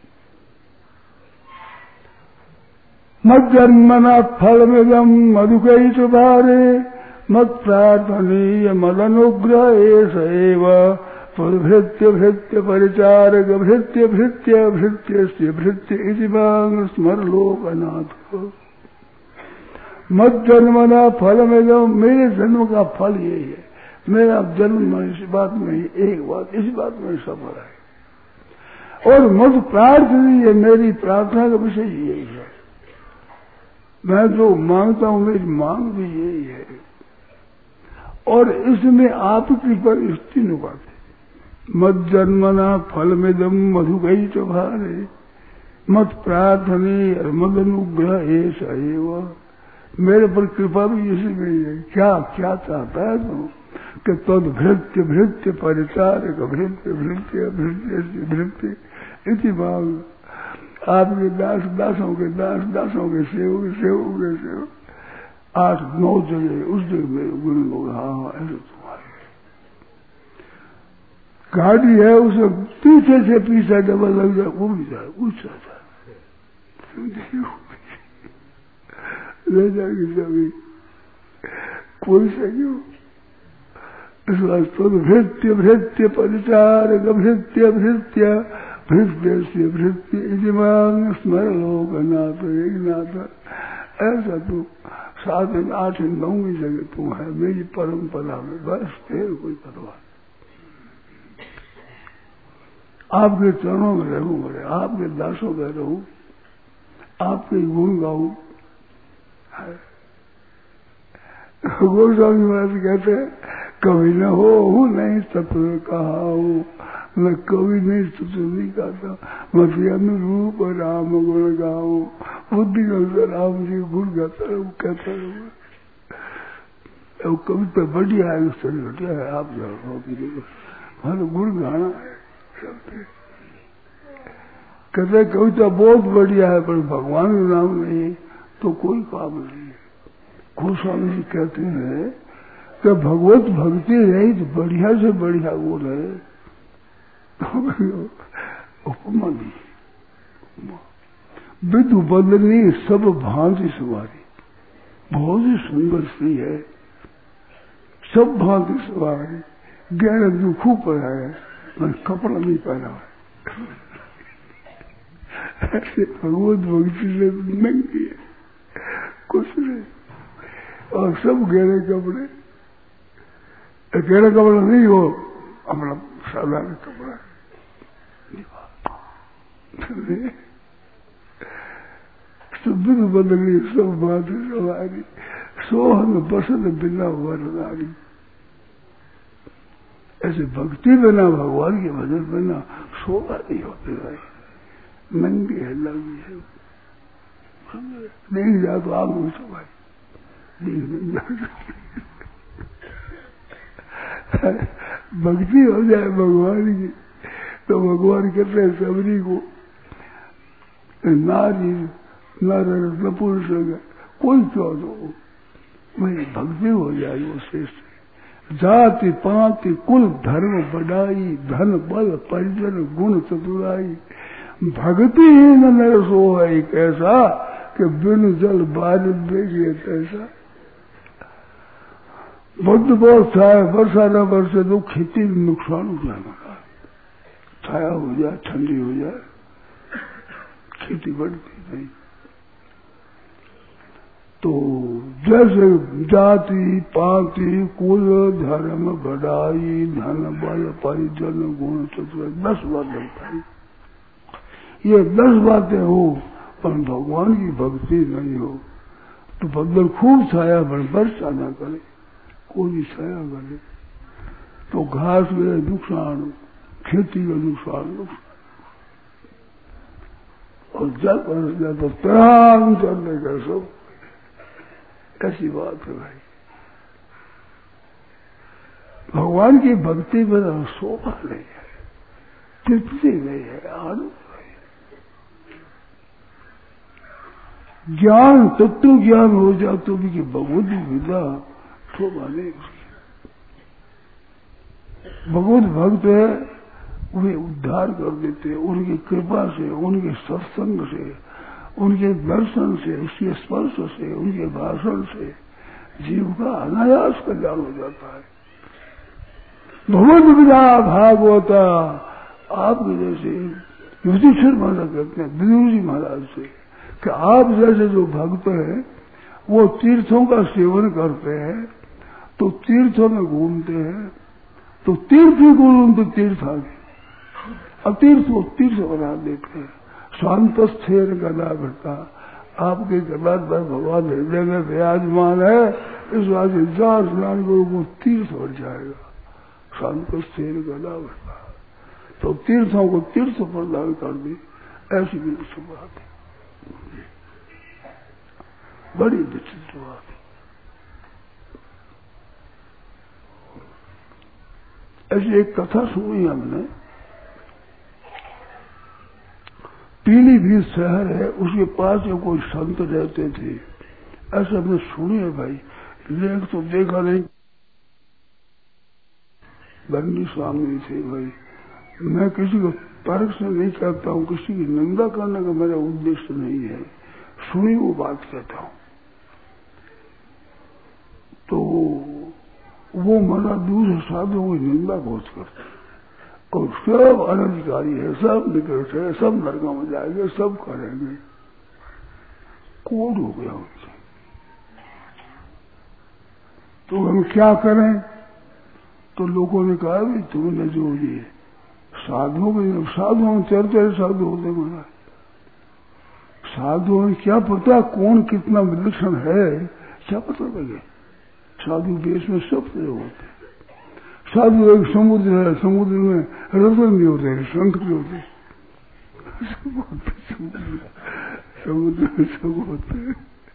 मत जन्मना फल मिदम मधुकई सुभारे मत प्रार्थनीय मदनुग्रह एव भृत्य भृत्य परिचारक भृत्य भृत्य भृत्य से भृत्य इति मांग स्मर लोकनाथ। मत जन्मना फल मिदम, मेरे जन्म का फल यही है, मेरा जन्म इस बात में एक बात इस बात में सफल है। और मत प्रार्थनीय, मेरी प्रार्थना का विषय यही है, मैं जो मांगता हूं मेरी मांग भी यही है। और इसमें आपकी परिस्थिति नुकाते मत जन्मना फल मिदम मधुकई चुभारे मत प्रार्थने मद अनुग्रह ऐसा एव। मेरे पर कृपा भी इसी में है। क्या क्या चाहता है तुम कि तद भृत्य भृत्य परिचारक भृत्य भृत्य भृत्य भृत्य इति भाव आपके दास दासों के दास दासों के सेव के सेव के सेव आठ नौ जगह उस जगह मेरे गुरु लोग हाँ हाँ ऐसे तुम्हारे गाड़ी है उसे पीछे से पीछे डबल लग जाए वो भी जाए ऊंचा जाए ले जाएगी सभी कोई से क्यों इस वास्तव में भृत्य भृत्य परिचार भृत्य भृत्य भृत्य से भृत्य इतिमांग स्मर लोकनाथ एक नाथ। ऐसा तू सात आठ नौ जगह तू है मेरी परंपरा में, बस फिर कोई परवाह। आपके चरणों में रहूं मरे, आपके दासों में रहूं, आपके गुण गाऊं। गोस्वामी महाराज कहते हैं कभी न हो नहीं तत्व कहा हो, मैं कभी नहीं स्तुति नहीं गाता, मत अनुरूप राम गुण गाओ। बुद्धि राम जी गुण गाता रहूं कहता रहूं। कविता बढ़िया है, बढ़िया है, आप जाओ हमारे गुण गाना है। कहते कविता बहुत बढ़िया है पर भगवान का नाम नहीं तो कोई काम नहीं है। गोस्वामी जी कहते हैं कि भगवत भक्ति रही तो बढ़िया से बढ़िया गुण है। उपमा दी विदु बदलनी सब भांति सवारी, बहुत ही सुंदर स्त्री है, सब भांति सवारी, गहरे दुखों पर है, मैं कपड़ा नहीं पहना है। ऐसे भगवत भक्ति से नंगी है, कुछ नहीं, और सब गहरे कपड़े, गहरा कपड़ा नहीं हो अपना साधारण कपड़ा। सुबिन बदली सब बात सवारी, सोहन बसत बिना वरदारी। ऐसे भक्ति बिना भगवान के भजन बिना शोभा नहीं होते भाई, नंगी है लगी है। नहीं जा तो आप पूछो भाई, नहीं जा भक्ति हो जाए भगवान की तो भगवान कहते हैं सबरी को नारी नर न पुरुष कोई क्यों दो मेरी भक्ति हो जाए वो श्रेष्ठ। जाति पाति कुल धर्म बढ़ाई, धन बल परिजन गुण चतुराई, भक्ति ही न नर सो है कैसा कि बिन जल बारिश बेगिए तैसा। बुद्ध बहुत छाया वर्षा न बरसे तो खेती में नुकसान हो जाएगा, छाया हो जाए ठंडी हो जाए खेती बढ़ती नहीं। तो जैसे जाति पाति कुल धर्म बढ़ाई, धन बल परिजन गुण चतुर, दस बातें बताई। ये दस बातें हो पर भगवान की भक्ति नहीं हो तो बदल खूब छाया पर वर्षा न करे, कोई छाया करे तो घास में नुकसान, खेती का नुकसान, नुकसान और जल बरस जाए तो तराम चलने का सब। ऐसी बात है भाई। भगवान की भक्ति में शोभा नहीं है, तृप्ति नहीं है, आनंद नहीं। ज्ञान तत्व ज्ञान हो जाए तो भी कि भगवत विदा शोभा नहीं उसकी। भगवत भक्त है वे उद्धार कर देते हैं उनकी कृपा से, उनके सत्संग से, उनके दर्शन से, उसके स्पर्श से, उनके भाषण से जीव का अनायास कल्याण हो जाता है। भगवत विदा भागवता आपके जैसे युधिष्ठिर महाराज कहते हैं विदुर जी महाराज से कि आप जैसे जो भक्त है वो तीर्थों का सेवन करते हैं तो तीर्थों में घूमते हैं तो तीर्थ ही गुरु तो तीर्थ आगे अतीर्थ वो तीर्थ बना देते हैं। शांत स्थिर गला बेटा आपके गला पर भगवान हृदय में विराजमान है, इस बात से जार स्नान गुरु को तीर्थ बढ़ जाएगा। शांत स्थिर गला बेटा तो तीर्थों को तीर्थ प्रदान कर दी, ऐसी भी बात है, बड़ी विचित्र बात है। ऐसी एक कथा सुनी हमने, पीलीभीत शहर है उसके पास में कोई संत रहते थे, ऐसे हमने सुनी है भाई, लेख तो देखा नहीं। बंदी स्वामी थे भाई। मैं किसी को तर्क से नहीं कहता हूँ, किसी की निंदा करने का मेरा उद्देश्य नहीं है, सुनी वो बात कहता हूँ। तो वो मना दूसरे साधुओं की निंदा बहुत करते और सब अनधिकारी है, सब निकट है, सब नरकों में जाएंगे, सब करेंगे। कोड हो गया उनसे। तो हम क्या करें? तो लोगों ने कहा भी तुमने जो ये साधुओं में साधुओं में चलते साधु होते महाराज, साधुओं में क्या पता कौन कितना विलक्षण है, क्या पता लगे। साधु देश में सब प्रयोग होते, साधु एक समुद्र है, समुद्र में रतन नहीं होते, शंख नहीं होते, समुद्र में सब होते।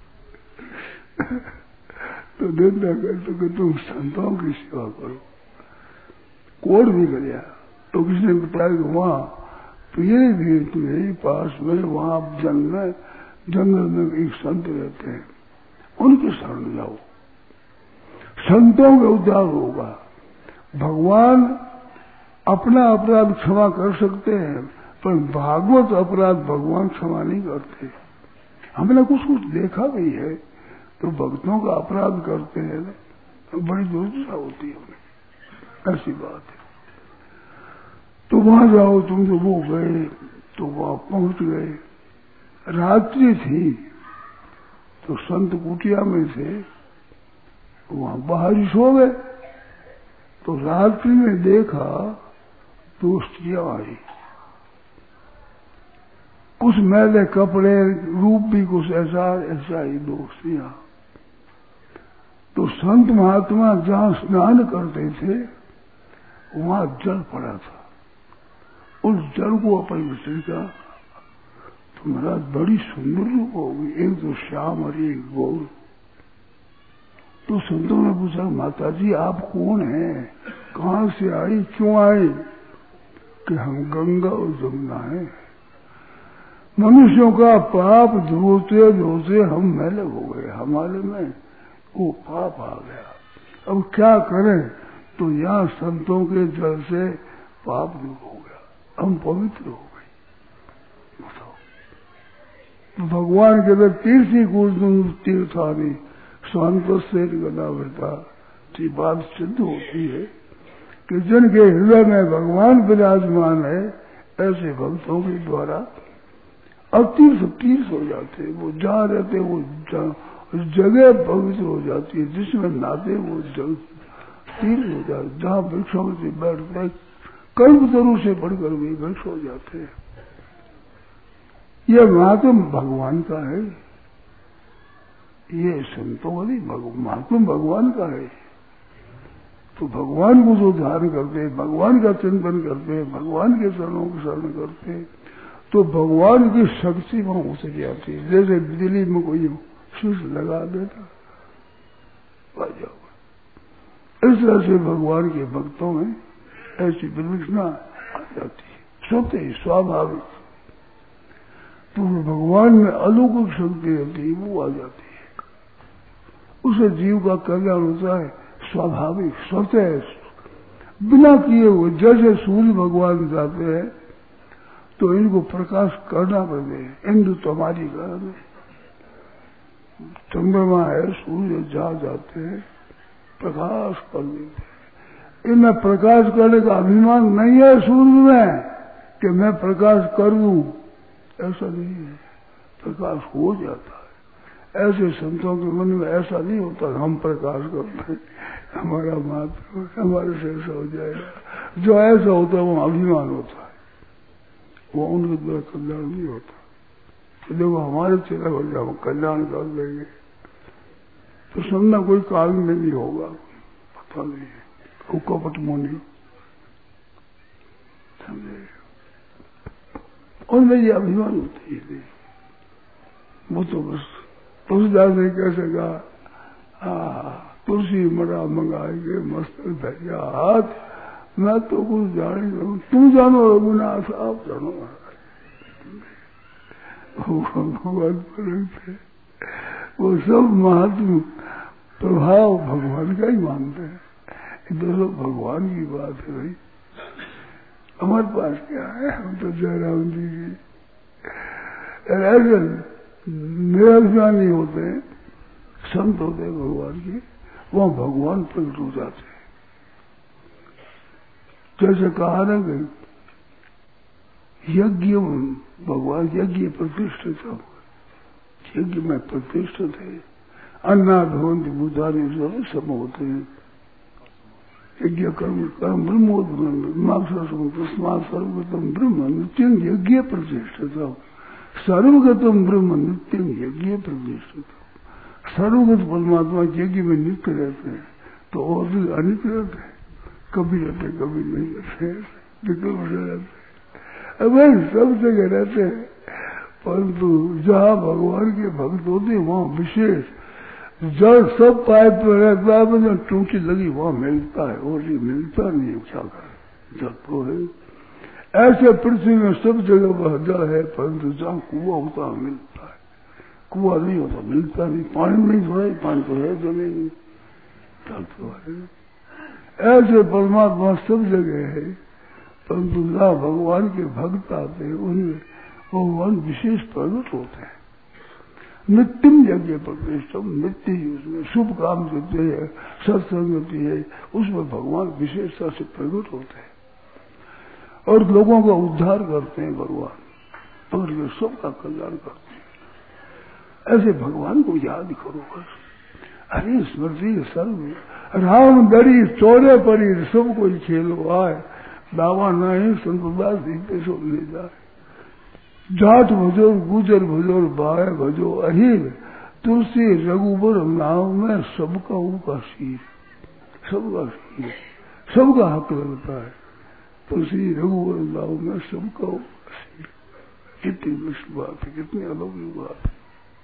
तो निंदा कर तो कि तुम संतों की सेवा करो। कोड भी गया तो किसी ने बताया कि वहां पीलीभीत में पास में वहां जंगल जंगल में एक संत रहते हैं, उनके शरण जाओ, संतों का उद्धार होगा। भगवान अपना अपराध क्षमा कर सकते हैं पर भागवत अपराध भगवान क्षमा नहीं करते। हमने कुछ कुछ देखा भी है, तो भक्तों का अपराध करते हैं तो बड़ी दुर्दशा होती है हमें, ऐसी बात है। तो वहां जाओ तुम, तो वो गए तो वहां पहुंच गए, रात्रि थी तो संत कुटिया में थे, वहां बाहर ही सो गए। तो रात्रि में देखा तो स्त्रियां आई, कुछ मैले कपड़े, रूप भी कुछ ऐसा ऐसा ही दो स्त्रियां। तो संत महात्मा जहां स्नान करते थे वहां जल पड़ा था, उस जल को अपनी स्त्रिका तो महाराज बड़ी सुंदर रूप होगी, एक तो श्याम और एक गौर। तो संतों ने पूछा माता जी आप कौन हैं, कहां से आई, क्यों आई? कि हम गंगा और जमुना हैं, मनुष्यों का पाप धोते धोते हम मैले हो गए, हमारे में वो पाप आ गया, अब क्या करें? तो यहाँ संतों के जल से पाप दूर हो गया, हम पवित्र हो गए। तो भगवान के अंदर तीर्थी कुछ तीर्थानी स्वांत से गला बेटा की बात सिद्ध होती है कि जिनके हृदय में भगवान विराजमान है, ऐसे भक्तों के द्वारा अतीर्थ तीर्थ हो जाते हैं। वो जहाँ रहते वो जगह पवित्र हो जाती है, जिसमें नहाते वो जग तीर्थ हो जाते, जहाँ वृक्षों से बैठते कल्प तरु से बढ़कर भी वृक्ष हो जाते हैं। यह महात्म भगवान का है, ये संतों का नहीं, महात्म भगवान का है। तो भगवान को जो धारण करते हैं, भगवान का चिंतन करते हैं, भगवान के शरणों की शरण करते हैं, तो भगवान की शक्ति वहां उतर जाती है। जैसे बिजली में कोई स्विच लगा देता आ जाओ, इस तरह से भगवान के भक्तों में ऐसी विलक्षणता आ जाती है, स्वतः ही स्वाभाविक। तो भगवान में अलौकिक शक्ति रहती है, वो आ जाती है, उसे जीव का कल्याण होता है स्वाभाविक, स्वतः, बिना किए हुए। जैसे सूर्य भगवान जाते हैं तो इनको प्रकाश करना पड़ते हैं, इंद्र तो हमारी घर में, चंद्रमा है, सूर्य जहाँ जाते हैं प्रकाश कर देते हैं। इनमें प्रकाश करने का अभिमान नहीं है सूर्य में कि मैं प्रकाश कर दूं, ऐसा नहीं है, प्रकाश हो जाता है। ऐसे संतों के मन में ऐसा नहीं होता हम प्रकाश करते हैं, हमारा मात्र हमारे से ऐसा हो जाएगा। जो ऐसा होता है वो अभिमान होता है, वो उनके द्वारा कल्याण नहीं होता। तो देखो हमारे चेहरा पर हम कल्याण कर देंगे तो समझना कोई काल में नहीं होगा, पता नहीं है, वो कपट मुनि समझे, उनमें ये अभिमान होती है। वो तो बस तुलसीदास ने कैसे कहा, तुलसी मरा मंगाएंगे मस्तक धरिया हाथ, मैं तो कुछ जान ही नहीं, तुम जानो रघुनाथ, आप जानो। भगवान पर थे वो सब महात्मा प्रभाव भगवान का ही मानते हैं। इधर सब भगवान की बात है भाई, हमारे पास क्या है, हम तो जयराम जी की ऐसे निराज्ञानी होते हैं, संत होते हैं भगवान के, वहां भगवान प्रकट हो जाते हैं। जैसे कहा ना कि यज्ञ भगवान यज्ञ प्रतिष्ठित हो, यज्ञ में प्रतिष्ठित है, अन्ना भगवंती भूतानी सब होते हैं। यज्ञ कर्म कर्म ब्रह्मोत्तम सर्वगतम ब्रह्म नित्यं यज्ञ प्रतिष्ठित हो, सर्वगतम ब्रह्म नित्यं यज्ञ प्रतिष्ठित हो। सर्वगत परमात्मा यज्ञ में नित्य रहते हैं, तो और भी अनित्य रहते हैं, कभी रहते कभी नहीं रहते, विकल्प से रहते अब सब जगह रहते हैं। परंतु जहाँ भगवान के भक्त होते वहाँ विशेष जड़ सब पाइप पर रहता है, जब टूटी लगी वहाँ मिलता है, और ये मिलता नहीं है, क्या करें, जड़ तो है। ऐसे पृथ्वी में सब जगह वह जड़ है, परंतु जहाँ कुआं होता है मिलता है, कुआं नहीं होता मिलता नहीं, पानी नहीं थोड़ा ही, पानी तो है जमीन में, जड़ तो है। ऐसे परमात्मा सब जगह है, परंतु जहाँ भगवान के भक्त आते हैं उनमें भगवान विशेष प्रकट होते हैं। नित्यम यज्ञ प्रतिष्ठम, नित्य ही उसमें शुभ काम देते हैं, सत्संगति है, उसमें भगवान विशेषता से प्रकट होते हैं और लोगों का उद्धार करते हैं भगवान, और ये सबका कल्याण करते हैं। ऐसे भगवान को याद करो बस। अरे स्मृति सर्व राम दरी चौरे परी सब कोई खेलो आए, दावा नहीं संतदास दीपे सो ले जाए। जाट भजो गुजर भजो बाय भजो अहिर, तुलसी रघुबर नाम में सबका उनका शीर, सबका शीर, सबका हक लगता है। तुलसी रघुबर नाम में सबका उनका शीर, कितनी विश्व बात है, कितनी अलौकिक बात है।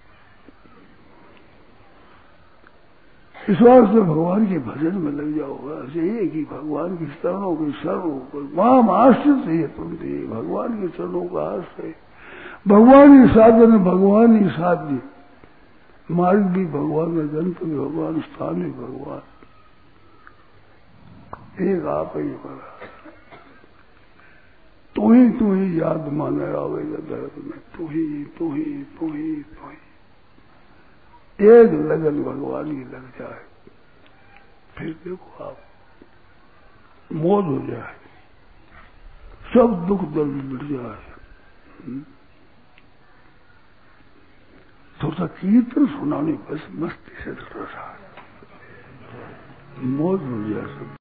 इस वास्ते भगवान के भजन में लग जाओगा, चाहिए कि भगवान की चरणों के शरणों पर वहां आश्रित चाहिए, तुम चाहिए भगवान के चरणों का आश्रय। भगवान ही साधन, भगवान ही साध्य, मार्ग भी भगवान में, गंतव्य भगवान, स्थान भी भगवान, एक आप ही बड़ा। तू ही तू ही याद माने आवेगा दर्द में, तू ही तू ही तू ही तू ही। एक लगन भगवान की लग जाए, फिर देखो आप मौज हो जाए, सब दुख दर्द मिट जाए। थोड़ा कीर्तन सुनाने बस मस्ती से थोड़ा सा मौज हो जाए सब।